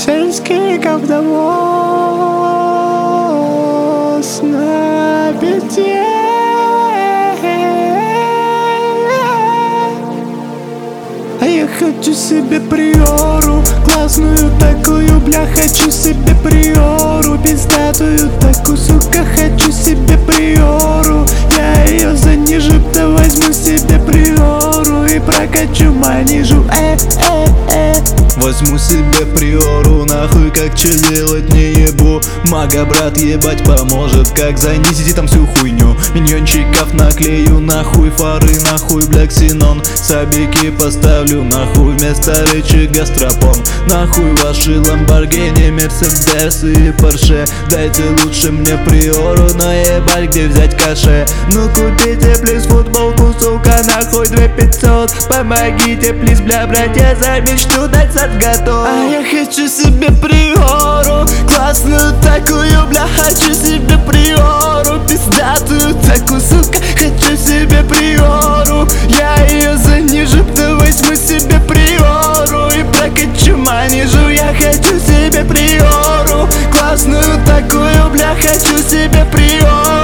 Сельский говновоз на беде. А я хочу себе приору, классную такую, бля, хочу себе приору, пиздатую такую, сука, хочу себе приору. Я ее занижу, да возьму себе приору и прокачу манижу, Возьму себе приору, нахуй, как че делать не ебу. Мага, брат, ебать поможет, как занизить там всю хуйню. Миньончиков наклею, нахуй, фары, нахуй, бля, ксенон. Сабики поставлю, нахуй, вместо рычага стропон. Нахуй ваши ламборгини, мерседесы и порше. Дайте лучше мне приору, но ебать, где взять каше. Ну купите, плиз, футболку, сука, нахуй, 2500. Помогите, плиз, бля, братья, за мечту дать сад готов. А я хочу себе приору, классную такую, бля, хочу себе приору, пиздатую такую, сука, хочу себе приору. Я ее занижу, да возьму себе приору и прокачу манижу. Я хочу себе приору, классную такую, бля, хочу себе приору.